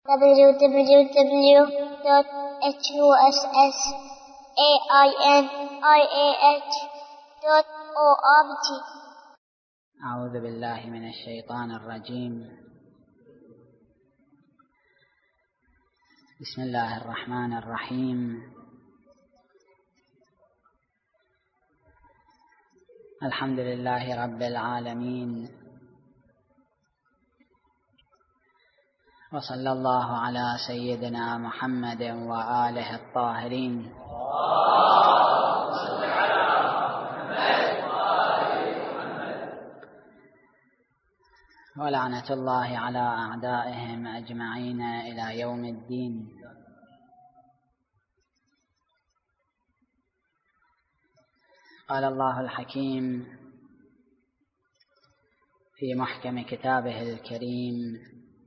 www.husainiah.org. أعوذ بالله من الشيطان الرجيم. بسم الله الرحمن الرحيم. الحمد لله رب العالمين، وصلى الله على سيدنا محمد وآله الطاهرين. ولعنة الله على أعدائهم أجمعين إلى يوم الدين. قال الله الحكيم في محكم كتابه الكريم: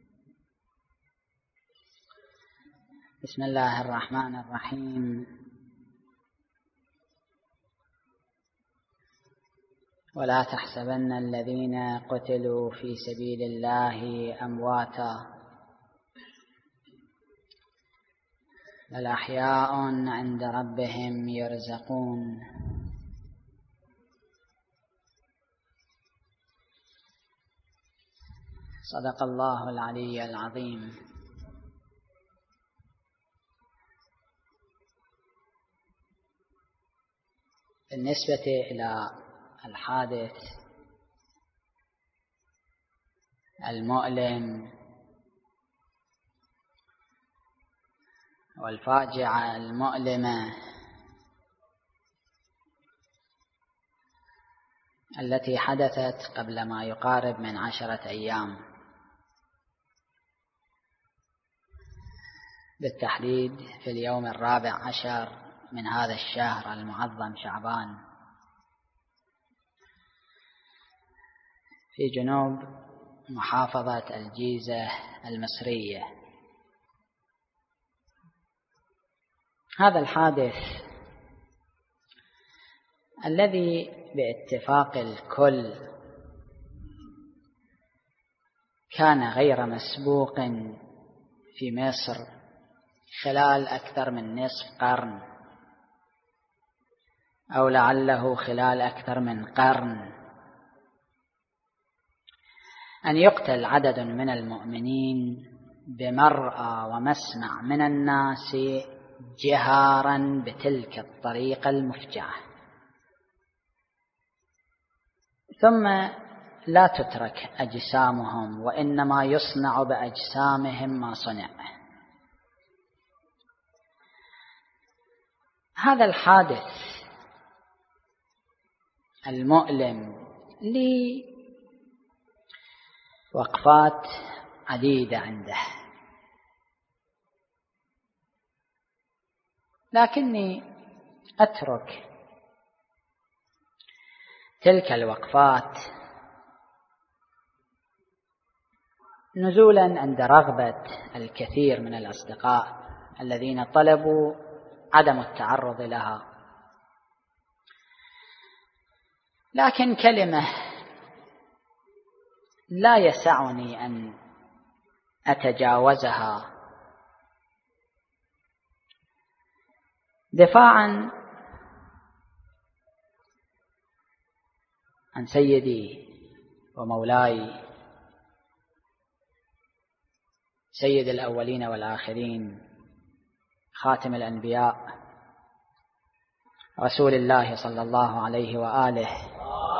بسم الله الرحمن الرحيم. ولا تحسبن الذين قتلوا في سبيل الله أمواتا بل أحياء عند ربهم يرزقون. صدق الله العلي العظيم. بالنسبة إلى الحادث المؤلم والفاجعة المؤلمة التي حدثت قبل ما يقارب من 10 أيام، بالتحديد في اليوم 14 من هذا الشهر المعظم شعبان، في جنوب محافظة الجيزة المصرية. هذا الحادث الذي باتفاق الكل كان غير مسبوق في مصر خلال أكثر من نصف قرن، أو لعله خلال أكثر من قرن، أن يقتل عدد من المؤمنين بمرأى ومسمع من الناس جهارا بتلك الطريقة المفجعة، ثم لا تترك أجسامهم، وإنما يصنع بأجسامهم ما صنع. هذا الحادث المؤلم لي وقفات عديدة عنده، لكني أترك تلك الوقفات نزولا عند رغبة الكثير من الأصدقاء الذين طلبوا عدم التعرض لها، لكن كلمة لا يسعني أن أتجاوزها دفاعا عن سيدي ومولاي سيد الأولين والآخرين، خاتم الأنبياء، رسول الله صلى الله عليه وآله،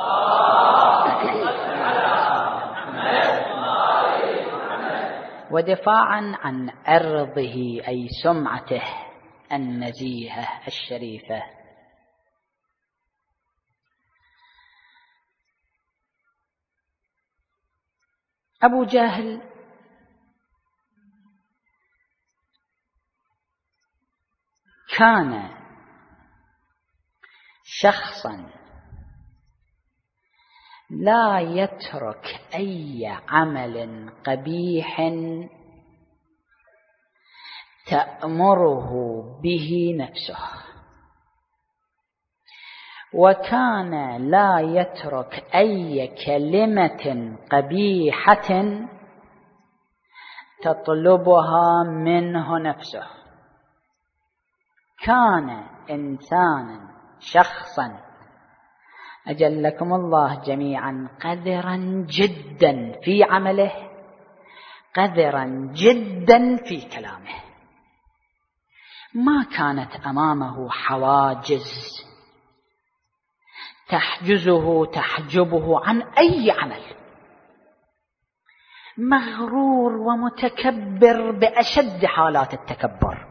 ودفاعا عن أرضه أي سمعته النزيهة الشريفة. أبو جهل كان شخصا لا يترك أي عمل قبيح تأمره به نفسه، وكان لا يترك أي كلمة قبيحة تطلبها منه نفسه. كان إنسانا شخصا أجلكم الله جميعا قذرا جدا في عمله، قذرا جدا في كلامه، ما كانت أمامه حواجز تحجزه تحجبه عن أي عمل، مغرور ومتكبر بأشد حالات التكبر.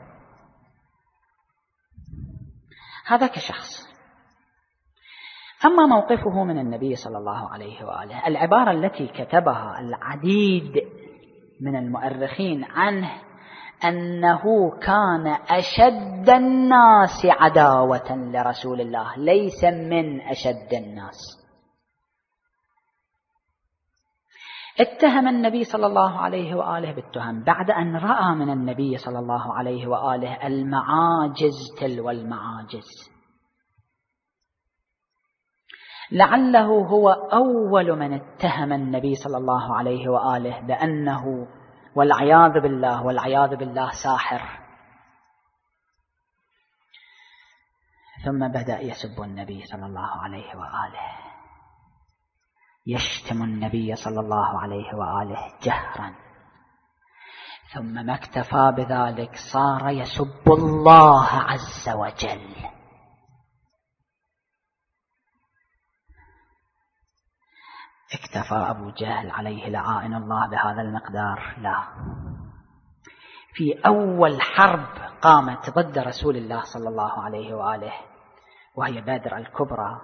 هذا كشخص. أما موقفه من النبي صلى الله عليه وآله، العبارة التي كتبها العديد من المؤرخين عنه أنه كان أشد الناس عداوة لرسول الله، ليس من أشد الناس. اتهم النبي صلى الله عليه وآله بالتهم بعد أن رأى من النبي صلى الله عليه وآله المعاجز تلو المعاجز. لعله هو أول من اتهم النبي صلى الله عليه وآله بأنه والعياذ بالله ساحر، ثم بدأ يسب النبي صلى الله عليه وآله، يشتم النبي صلى الله عليه وآله جهرا، ثم ما اكتفى بذلك صار يسب الله عز وجل. اكتفى أبو جهل عليه لعائن الله بهذا المقدار؟ لا. في أول حرب قامت ضد رسول الله صلى الله عليه وآله وهي بدر الكبرى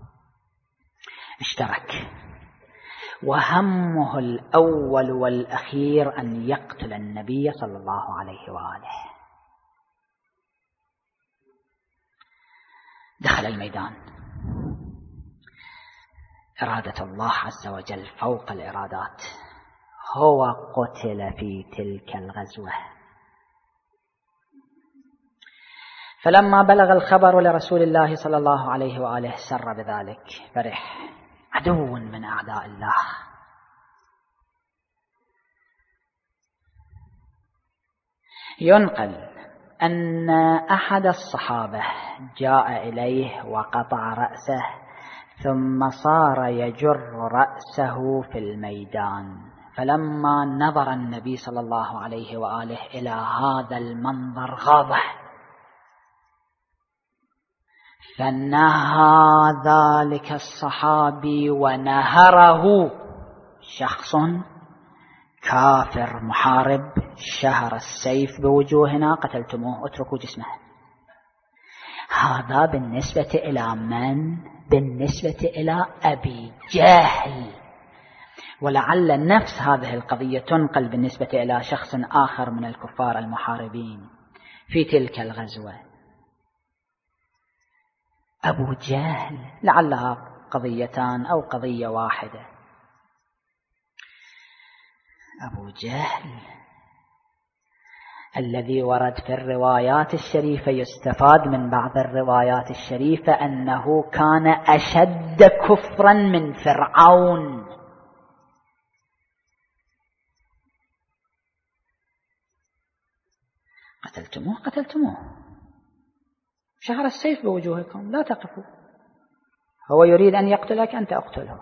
اشترك، وهمه الأول والأخير أن يقتل النبي صلى الله عليه وآله. دخل الميدان، إرادة الله عز وجل فوق الإرادات، هو قتل في تلك الغزوة. فلما بلغ الخبر لرسول الله صلى الله عليه وآله سر بذلك، فرح، عدو من أعداء الله. ينقل أن أحد الصحابة جاء إليه وقطع رأسه، ثم صار يجر رأسه في الميدان. فلما نظر النبي صلى الله عليه وآله إلى هذا المنظر غاضب، فنهى ذلك الصحابي ونهره شخص كافر محارب شهر السيف بوجوهنا قتلتموه اتركوا جسمه. هذا بالنسبة إلى من؟ بالنسبة إلى أبي جهل. ولعل نفس هذه القضية تنقل بالنسبة إلى شخص آخر من الكفار المحاربين في تلك الغزوة، أبو جهل. لعلها قضيتان أو قضية واحدة. أبو جهل الذي ورد في الروايات الشريفة، يستفاد من بعض الروايات الشريفة أنه كان أشد كفرا من فرعون. قتلتموه شهر السيف بوجوهكم، لا تقفوا. هو يريد أن يقتلك، أنت أقتله،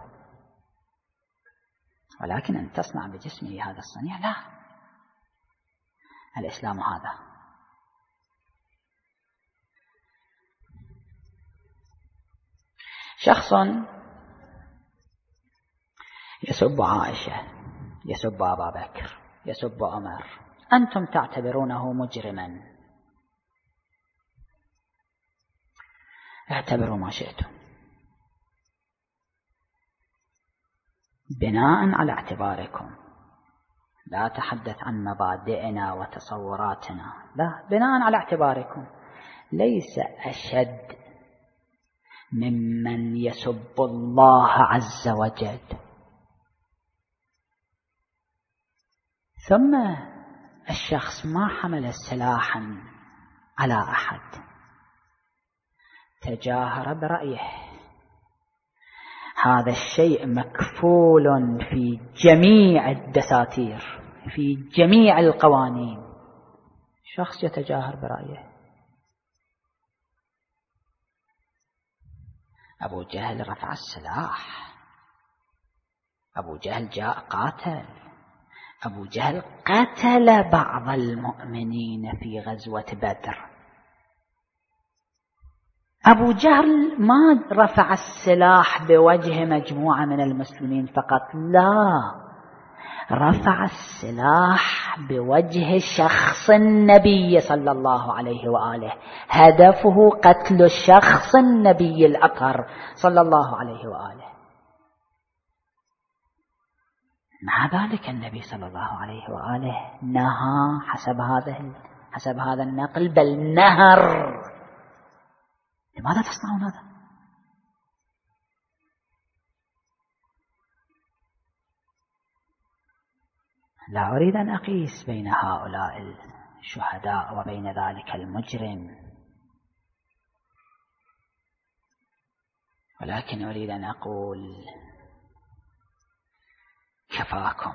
ولكن أن تصنع بجسمه هذا الصنيع لا. الإسلام هذا. شخص يسب عائشة، يسب أبا بكر، يسب عمر، أنتم تعتبرونه مجرما، اعتبروا ما شئتم بناء على اعتباركم. لا تحدث عن مبادئنا وتصوراتنا، لا، بناء على اعتباركم. ليس أشد ممن يسب الله عز وجل. ثم الشخص ما حمل سلاحا على أحد، تجاهر برأيه. هذا الشيء مكفول في جميع الدساتير، في جميع القوانين شخص يتجاهر برأيه. أبو جهل رفع السلاح، أبو جهل جاء قاتل، أبو جهل قتل بعض المؤمنين في غزوة بدر. أبو جهل ما رفع السلاح بوجه مجموعة من المسلمين فقط، لا، رفع السلاح بوجه شخص النبي صلى الله عليه وآله، هدفه قتل شخص النبي الأطهر صلى الله عليه وآله. مع ذلك النبي صلى الله عليه وآله نهى حسب هذا النقل، بل نهر. لماذا تصنعون هذا؟ لا أريد أن أقيس بين هؤلاء الشهداء وبين ذلك المجرم، ولكن أريد أن أقول كفاكم.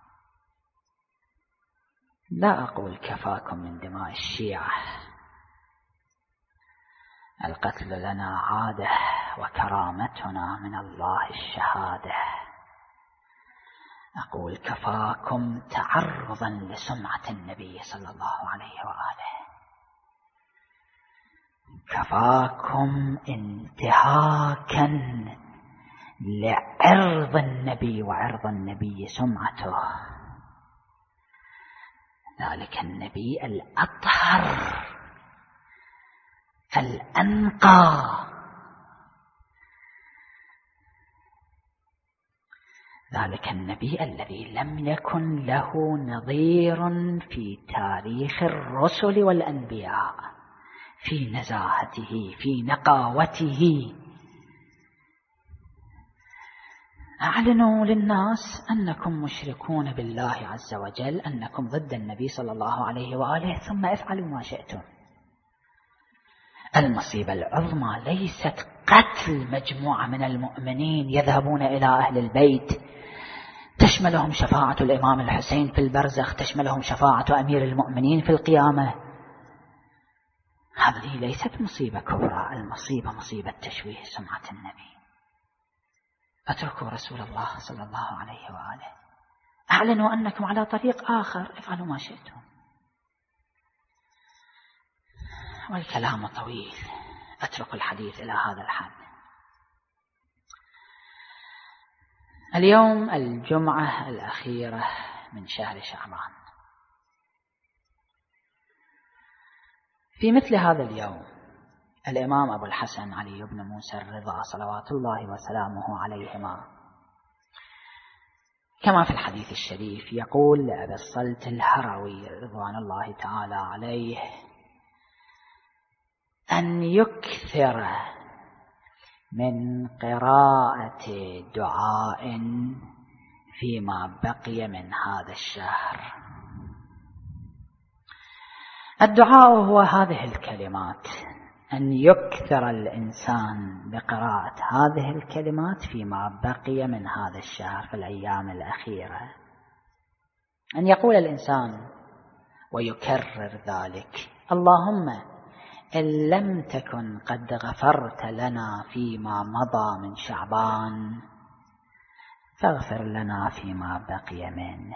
لا أقول كفاكم من دماء الشيعة، القتل لنا عادة وكرامتنا من الله الشهادة. أقول كفاكم تعرضا لسمعة النبي صلى الله عليه وآله، كفاكم انتهاكا لعرض النبي وعرض النبي سمعته، ذلك النبي الأطهر الأنقى، ذلك النبي الذي لم يكن له نظير في تاريخ الرسل والأنبياء في نزاهته، في نقاوته. أعلنوا للناس أنكم مشركون بالله عز وجل، أنكم ضد النبي صلى الله عليه وآله، ثم افعلوا ما شئتم. المصيبة العظمى ليست قتل مجموعة من المؤمنين يذهبون إلى أهل البيت، تشملهم شفاعة الإمام الحسين في البرزخ، تشملهم شفاعة أمير المؤمنين في القيامة. هذه ليست مصيبة كبرى، المصيبة مصيبة تشويه سمعة النبي. اتركوا رسول الله صلى الله عليه وآله، أعلنوا أنكم على طريق آخر، افعلوا ما شئتم. والكلام طويل، أترك الحديث إلى هذا الحد. اليوم الجمعة الأخيرة من شهر شعبان. في مثل هذا اليوم الإمام أبو الحسن علي بن موسى الرضا صلوات الله وسلامه عليهما كما في الحديث الشريف يقول لأبي الصلت الهروي رضوان الله تعالى عليه أن يكثر من قراءة دعاء فيما بقي من هذا الشهر. الدعاء هو هذه الكلمات، أن يكثر الإنسان بقراءة هذه الكلمات فيما بقي من هذا الشهر في الأيام الأخيرة، أن يقول الإنسان ويكرر ذلك: اللهم إن لم تكن قد غفرت لنا فيما مضى من شعبان فاغفر لنا فيما بقي منه.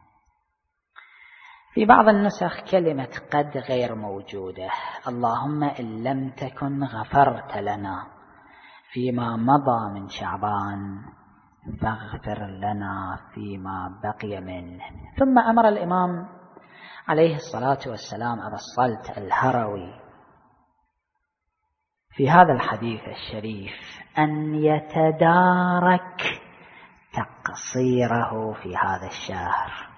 في بعض النسخ كلمة قد غير موجودة، اللهم إن لم تكن غفرت لنا فيما مضى من شعبان فاغفر لنا فيما بقي منه. ثم أمر الإمام عليه الصلاة والسلام أبا الصلت الهروي في هذا الحديث الشريف أن يتدارك تقصيره في هذا الشهر.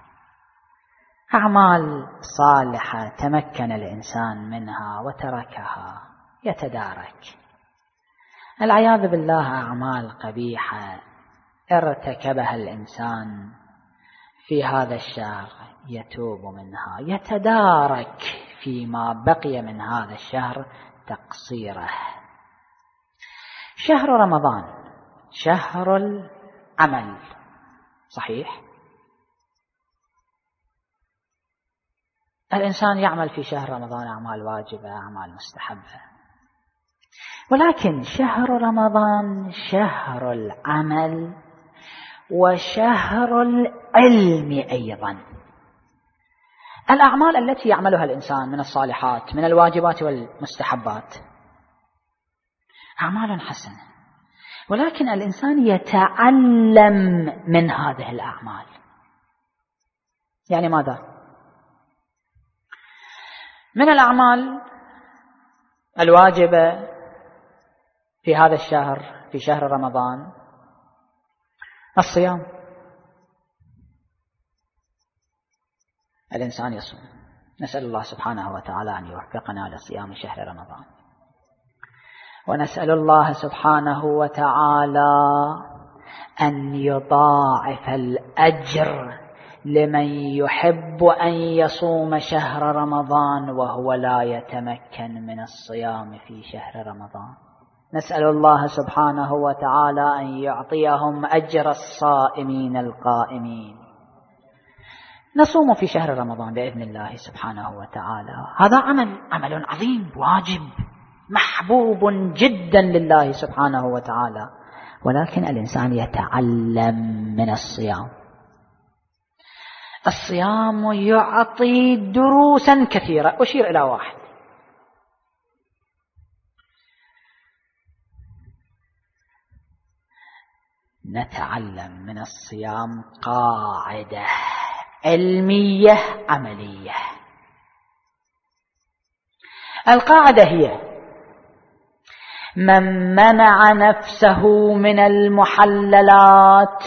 أعمال صالحة تمكن الإنسان منها وتركها يتدارك، العياذ بالله أعمال قبيحة ارتكبها الإنسان في هذا الشهر يتوب منها، يتدارك فيما بقي من هذا الشهر تقصيره. شهر رمضان شهر العمل صحيح، الإنسان يعمل في شهر رمضان أعمال واجبة، أعمال مستحبة، ولكن شهر رمضان شهر العمل وشهر العلم أيضا. الأعمال التي يعملها الإنسان من الصالحات من الواجبات والمستحبات أعمال حسنة، ولكن الإنسان يتعلم من هذه الأعمال. يعني ماذا؟ من الأعمال الواجبة في هذا الشهر، في شهر رمضان، الصيام. الإنسان يصوم، نسأل الله سبحانه وتعالى أن يوفقنا لصيام شهر رمضان، ونسأل الله سبحانه وتعالى أن يضاعف الأجر لمن يحب أن يصوم شهر رمضان وهو لا يتمكن من الصيام في شهر رمضان. نسأل الله سبحانه وتعالى أن يعطيهم أجر الصائمين القائمين. نصوم في شهر رمضان بإذن الله سبحانه وتعالى، هذا عمل عظيم واجب محبوب جدا لله سبحانه وتعالى، ولكن الإنسان يتعلم من الصيام. الصيام يعطي دروسا كثيرة، أشير إلى واحد. نتعلم من الصيام قاعدة علمية عملية. القاعدة هي: من منع نفسه من المحللات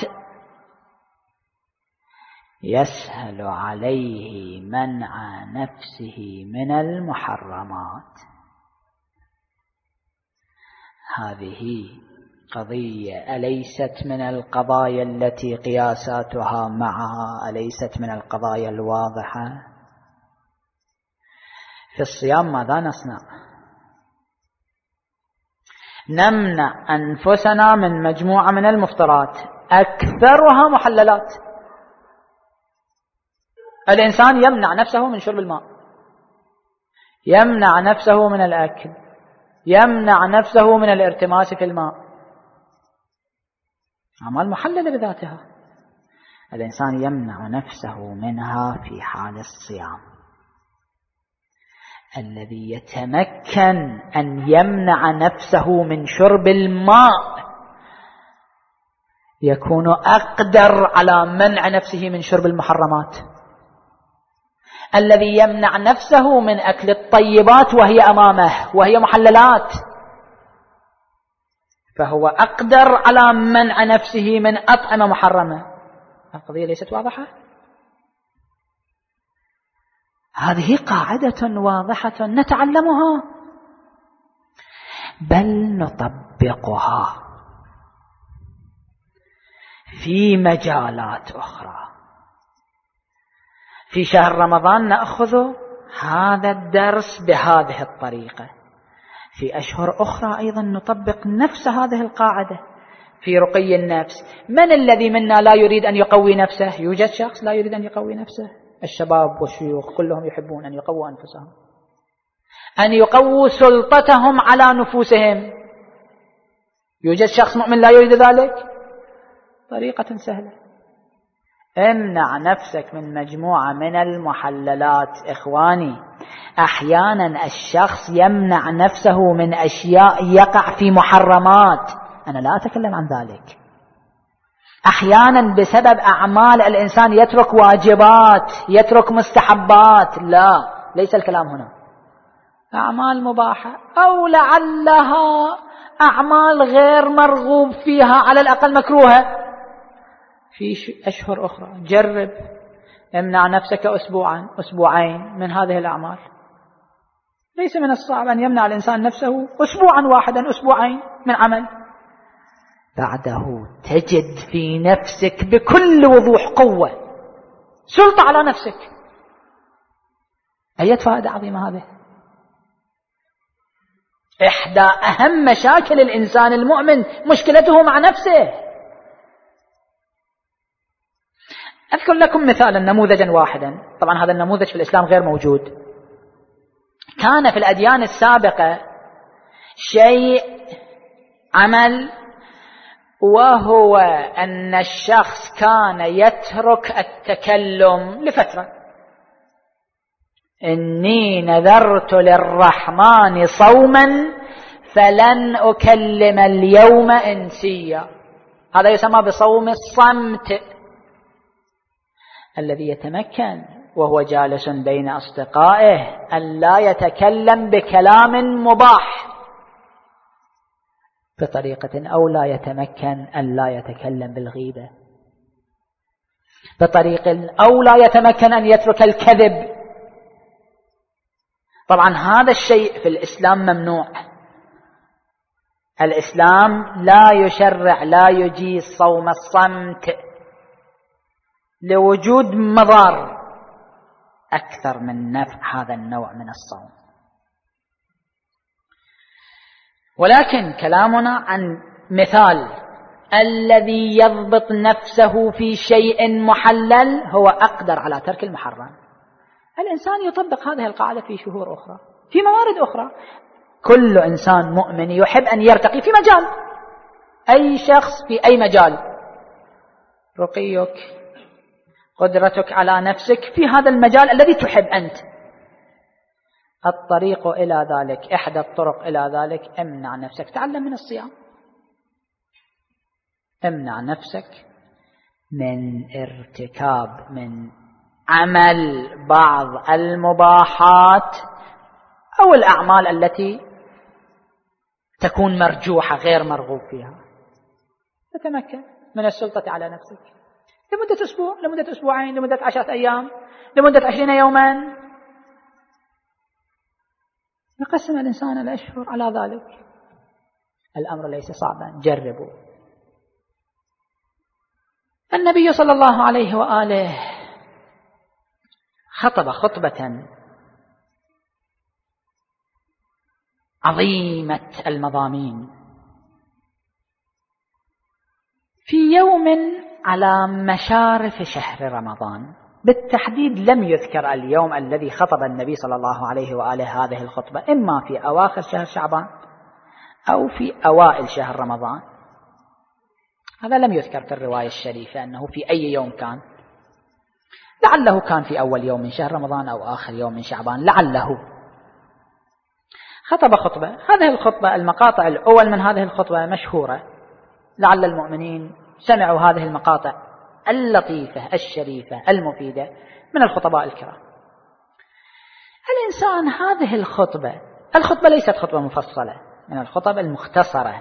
يسهل عليه منع نفسه من المحرمات. هذه قضية أليست من القضايا التي قياساتها معها أليست من القضايا الواضحة؟ في الصيام ماذا نصنع؟ نمنع أنفسنا من مجموعة من المفطرات أكثرها محللات. الإنسان يمنع نفسه من شرب الماء، يمنع نفسه من الأكل، يمنع نفسه من الارتماس في الماء، أعمال محللة بذاتها. الإنسان يمنع نفسه منها في حال الصيام. الذي يتمكن أن يمنع نفسه من شرب الماء يكون أقدر على منع نفسه من شرب المحرمات. الذي يمنع نفسه من أكل الطيبات وهي أمامه وهي محللات فهو أقدر على منع نفسه من أطعمة محرمة. القضية ليست واضحة؟ هذه قاعدة واضحة نتعلمها بل نطبقها في مجالات أخرى. في شهر رمضان نأخذ هذا الدرس بهذه الطريقة، في أشهر أخرى أيضا نطبق نفس هذه القاعدة في رقي النفس. من الذي منا لا يريد أن يقوي نفسه؟ يوجد شخص لا يريد أن يقوي نفسه؟ الشباب والشيوخ كلهم يحبون أن يقووا أنفسهم، أن يقووا سلطتهم على نفوسهم. يوجد شخص مؤمن لا يريد ذلك؟ طريقة سهلة: امنع نفسك من مجموعة من المحللات. إخواني، أحيانا الشخص يمنع نفسه من أشياء يقع في محرمات، أنا لا أتكلم عن ذلك. أحيانا بسبب أعمال الإنسان يترك واجبات، يترك مستحبات، لا، ليس الكلام هنا. أعمال مباحة أو لعلها أعمال غير مرغوب فيها، على الأقل مكروهة، في أشهر أخرى جرب امنع نفسك أسبوعين من هذه الأعمال. ليس من الصعب أن يمنع الإنسان نفسه أسبوعا واحدا، أسبوعين من عمل، بعده تجد في نفسك بكل وضوح قوة، سلطة على نفسك. أية فائدة عظيمة هذه. إحدى أهم مشاكل الإنسان المؤمن مشكلته مع نفسه. أذكر لكم مثالا نموذجا واحدا، طبعا هذا النموذج في الإسلام غير موجود. كان في الأديان السابقة شيء عمل، وهو أن الشخص كان يترك التكلم لفترة. إني نذرت للرحمن صوما فلن أكلم اليوم إنسيا، هذا يسمى بصوم الصمت، الذي يتمكن وهو جالس بين أصدقائه أن لا يتكلم بكلام مباح بطريقة، أو لا يتمكن أن لا يتكلم بالغيبة بطريقة، أو لا يتمكن أن يترك الكذب. طبعا هذا الشيء في الإسلام ممنوع. الإسلام لا يشرع، لا يجيز صوم الصمت لوجود مضار أكثر من نفع هذا النوع من الصوم. ولكن كلامنا عن مثال الذي يضبط نفسه في شيء محلل هو أقدر على ترك المحرم. الإنسان يطبق هذه القاعدة في شهور أخرى، في موارد أخرى. كل إنسان مؤمن يحب أن يرتقي في مجال، أي شخص في أي مجال، رقيك، قدرتك على نفسك في هذا المجال الذي تحب أنت. الطريق إلى ذلك، إحدى الطرق إلى ذلك، امنع نفسك، تعلم من الصيام، امنع نفسك من ارتكاب، من عمل بعض المباحات أو الأعمال التي تكون مرجوحة غير مرغوب فيها. تتمكن من السلطة على نفسك لمدة أسبوع، لمدة أسبوعين، لمدة 10 أيام، لمدة 20 يوما. يقسم الإنسان الأشهر على ذلك. الأمر ليس صعبا، جربوا. النبي صلى الله عليه وآله خطب خطبة عظيمة المضامين في يوم على مشارف شهر رمضان. بالتحديد لم يذكر اليوم الذي خطب النبي صلى الله عليه وآله هذه الخطبة، إما في أواخر شهر شعبان أو في أوائل شهر رمضان. هذا لم يذكر في الرواية الشريفة أنه في أي يوم كان. لعله كان في أول يوم من شهر رمضان أو آخر يوم من شعبان، لعله. خطب خطبة، هذه الخطبة المقاطع الأول من هذه الخطبة مشهورة، لعل المؤمنين سمعوا هذه المقاطع اللطيفة الشريفة المفيدة من الخطباء الكرام. الإنسان هذه الخطبة ليست خطبة مفصلة، من الخطب المختصرة.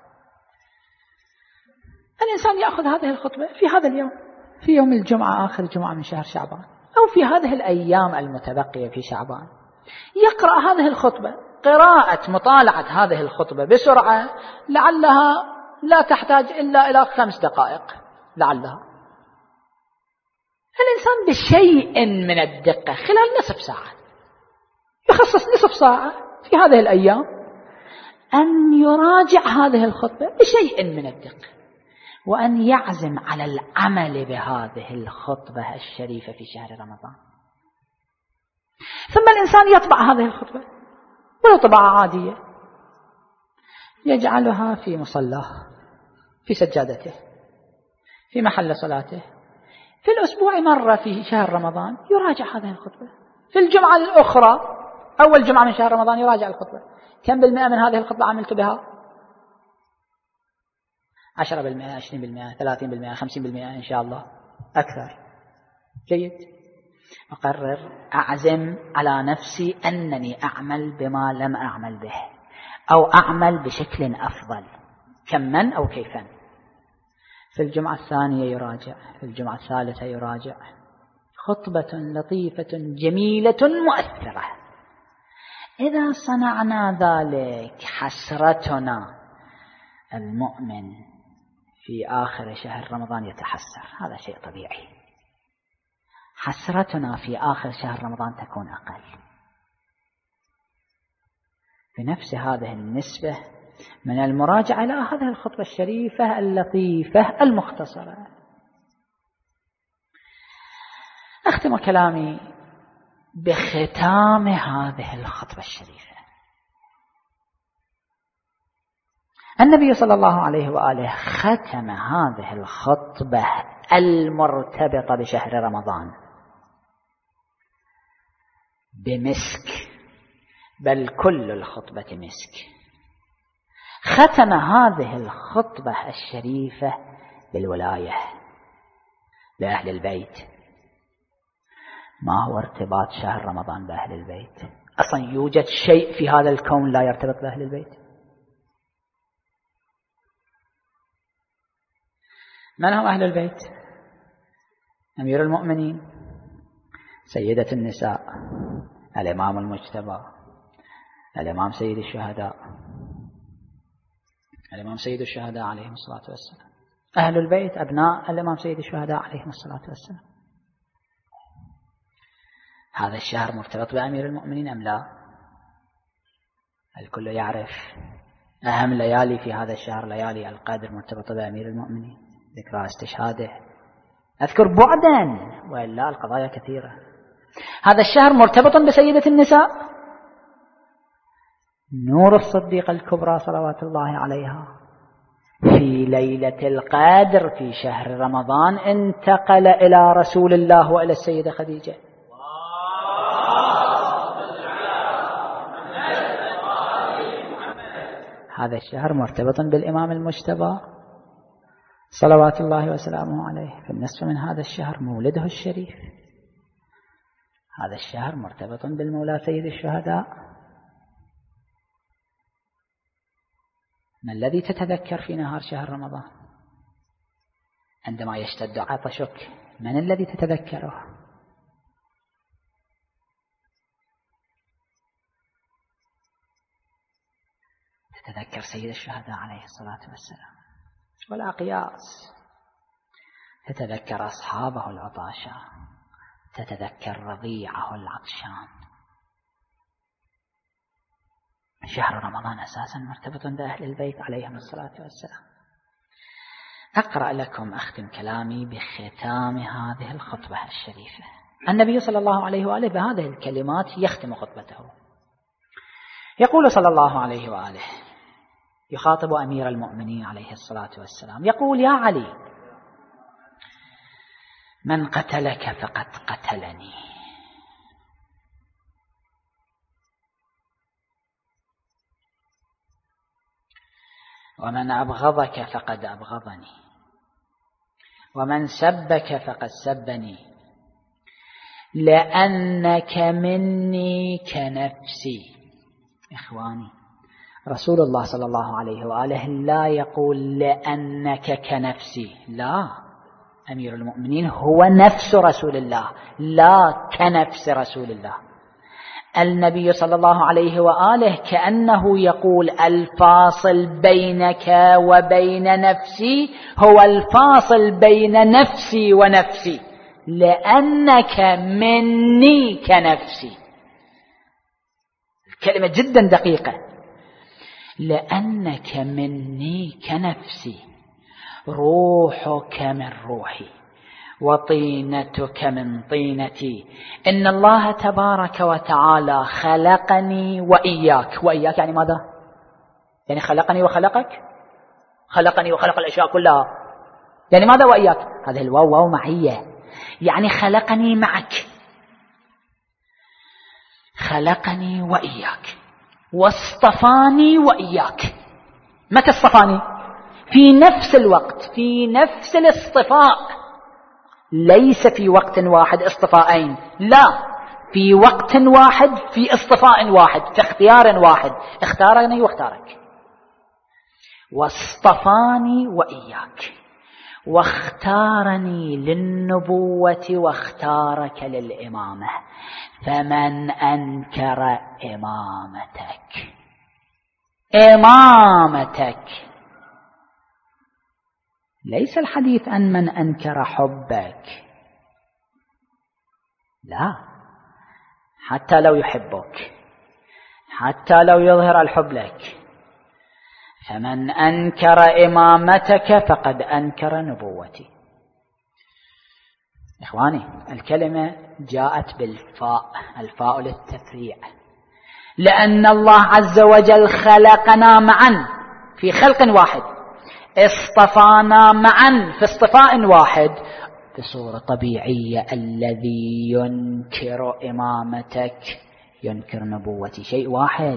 الإنسان يأخذ هذه الخطبة في هذا اليوم، في يوم الجمعة، آخر جمعة من شهر شعبان، أو في هذه الأيام المتبقية في شعبان، يقرأ هذه الخطبة قراءة مطالعة هذه الخطبة بسرعة، لعلها لا تحتاج إلا إلى 5 دقائق، لعلها. الإنسان بشيء من الدقة خلال نصف ساعة، يخصص نصف ساعة في هذه الأيام أن يراجع هذه الخطبة بشيء من الدقة، وأن يعزم على العمل بهذه الخطبة الشريفة في شهر رمضان. ثم الإنسان يطبع هذه الخطبة ولو طبعة عادية، يجعلها في مصلاه، في سجادته، في محل صلاته. في الأسبوع مرة في شهر رمضان يراجع هذه الخطبة. في الجمعة الأخرى، أول جمعة من شهر رمضان، يراجع الخطبة. كم بالمئة من هذه الخطبة عملت بها؟ 10%، 20%، 30%، 50% إن شاء الله، أكثر. جيد. أقرر، أعزم على نفسي أنني أعمل بما لم أعمل به، أو أعمل بشكل أفضل، كماً أو كيفاً. في الجمعة الثانية يراجع، في الجمعة الثالثة يراجع. خطبة لطيفة جميلة مؤثرة. إذا صنعنا ذلك حسرتنا، المؤمن في آخر شهر رمضان يتحسر، هذا شيء طبيعي. حسرتنا في آخر شهر رمضان تكون أقل. بنفس هذه النسبة من المراجعة إلى هذه الخطبة الشريفة اللطيفة المختصرة. أختم كلامي بختام هذه الخطبة الشريفة. النبي صلى الله عليه وآله ختم هذه الخطبة المرتبطة بشهر رمضان بمسك، بل كل الخطبة مسك. ختم هذه الخطبة الشريفة بالولاية لأهل البيت. ما هو ارتباط شهر رمضان بأهل البيت؟ أصلا يوجد شيء في هذا الكون لا يرتبط بأهل البيت؟ من هم أهل البيت؟ أمير المؤمنين، سيدة النساء، الإمام المجتبى، الإمام سيد الشهداء، الإمام سيد الشهداء عليهم الصلاة والسلام. أهل البيت أبناء الإمام سيد الشهداء عليهم الصلاة والسلام. هذا الشهر مرتبط بأمير المؤمنين أم لا؟ الكل يعرف أهم ليالي في هذا الشهر ليالي القدر مرتبطة بأمير المؤمنين، ذكرى استشهاده. أذكر بعدا وإلا القضايا كثيرة. هذا الشهر مرتبط بسيدة النساء، نور الصديقة الكبرى صلوات الله عليها، في ليلة القدر في شهر رمضان انتقل إلى رسول الله وإلى السيدة خديجة. هذا الشهر مرتبط بالإمام المجتبى صلوات الله وسلامه عليه، في النصف من هذا الشهر مولده الشريف. هذا الشهر مرتبط بالمولى سيد الشهداء. ما الذي تتذكر في نهار شهر رمضان عندما يشتد عطشك؟ من الذي تتذكره؟ تتذكر سيد الشهداء عليه الصلاة والسلام ولا قياس. تتذكر أصحابه العطاشة، تتذكر رضيعه العطشان. شهر رمضان أساسا مرتبط بأهل البيت عليهم الصلاة والسلام. أقرأ لكم أختم كلامي بختام هذه الخطبة الشريفة. النبي صلى الله عليه وآله بهذه الكلمات يختم خطبته. يقول صلى الله عليه وآله يخاطب أمير المؤمنين عليه الصلاة والسلام، يقول: يا علي، من قتلك فقد قتلني، ومن أبغضك فقد أبغضني، ومن سبك فقد سبني، لأنك مني كنفسي. إخواني، رسول الله صلى الله عليه وآله لا يقول لأنك كنفسي، لا، أمير المؤمنين هو نفس رسول الله، لا كنفس رسول الله. النبي صلى الله عليه وآله كأنه يقول الفاصل بينك وبين نفسي هو الفاصل بين نفسي ونفسي، لأنك مني كنفسي. الكلمة جدا دقيقة، لأنك مني كنفسي، روحك من روحي وطينتك من طينتي. إن الله تبارك وتعالى خلقني وإياك. وإياك يعني ماذا؟ يعني خلقني وخلقك، خلقني وخلق الأشياء كلها. يعني ماذا وإياك؟ هذه الواو واو معية، يعني خلقني معك، خلقني وإياك، واصطفاني وإياك. متى اصطفاني؟ في نفس الوقت، في نفس الاصطفاء، ليس في وقت واحد اصطفاءين، لا، في وقت واحد، في اصطفاء واحد، في اختيار واحد، اختارني واختارك. واصطفاني وإياك، واختارني للنبوة واختارك للإمامة. فمن أنكر إمامتك، ليس الحديث عن من أنكر حبك، لا، حتى لو يحبك، حتى لو يظهر الحب لك. فمن أنكر إمامتك فقد أنكر نبوتي. إخواني الكلمة جاءت بالفاء، الفاء للتفريع، لأن الله عز وجل خلقنا معا في خلق واحد، اصطفانا معا في اصطفاء واحد بصورة طبيعية. الذي ينكر إمامتك ينكر نبوتي، شيء واحد.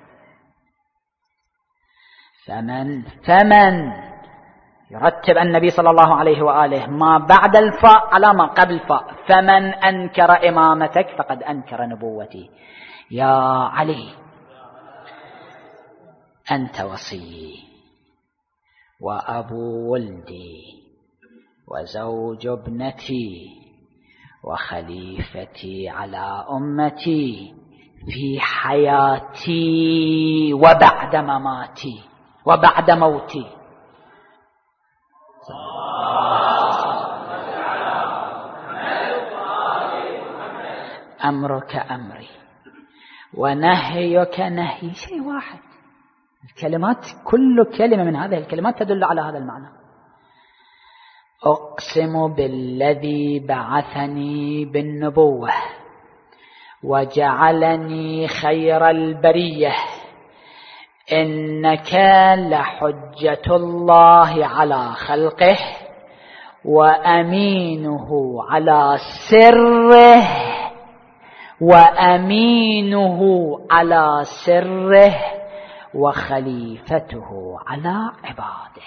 فمن يرتب النبي صلى الله عليه وآله ما بعد الفاء على ما قبل الفاء، فمن أنكر إمامتك فقد أنكر نبوتي. يا علي أنت وصي وأبو ولدي وزوج ابنتي وخليفتي على أمتي في حياتي وبعد مماتي وبعد موتي. أمرك أمري ونهيك نهي، شيء واحد. الكلمات كل كلمة من هذه الكلمات تدل على هذا المعنى. أقسم بالذي بعثني بالنبوة وجعلني خير البرية إنك لحجة الله على خلقه وأمينه على سره وخليفته على عباده.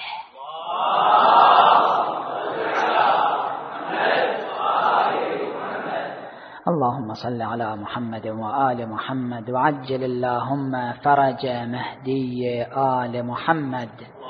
اللهم صل على محمد وآل محمد وعجل اللهم فرج مهدي آل محمد.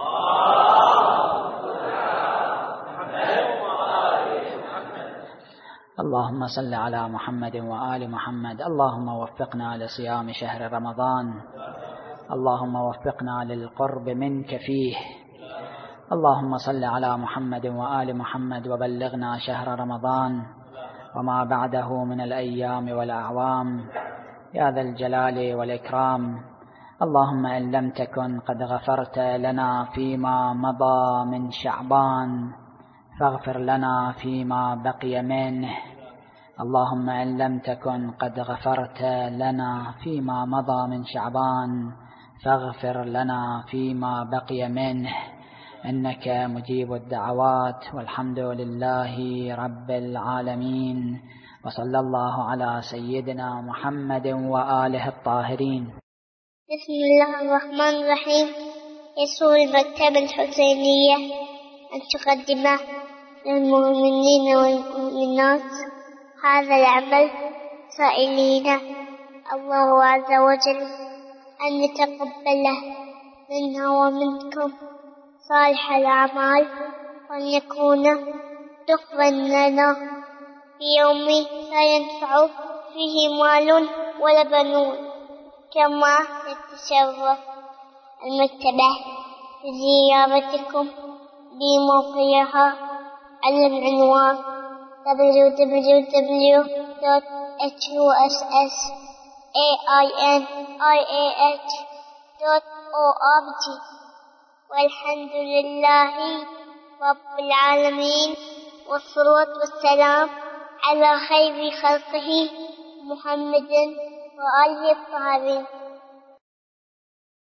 اللهم صل على محمد وآل محمد. اللهم وفقنا لصيام شهر رمضان، اللهم وفقنا للقرب منك فيه. اللهم صل على محمد وآل محمد وبلغنا شهر رمضان وما بعده من الأيام والأعوام يا ذا الجلال والإكرام. اللهم إن لم تكن قد غفرت لنا فيما مضى من شعبان فاغفر لنا فيما بقي منه. اللهم إن لم تكن قد غفرت لنا فيما مضى من شعبان فاغفر لنا فيما بقي منه، إنك مجيب الدعوات. والحمد لله رب العالمين، وصلى الله على سيدنا محمد وآله الطاهرين. بسم الله الرحمن الرحيم. يسر المكتبة الحسينية أن تقدم للمؤمنين والمؤمنات هذا العمل سائلين الله عز وجل أن يتقبله منا ومنكم صالح الأعمال، وأن يكون دخلا لنا في يوم لا ينفع فيه مال ولا بنون. كما يتشرف المكتبة بزيارتكم بموقعها على العنوان www.hussainih.org. والحمد لله رب العالمين، والصلاة والسلام على خير خلقه محمد وآله الطاهرين.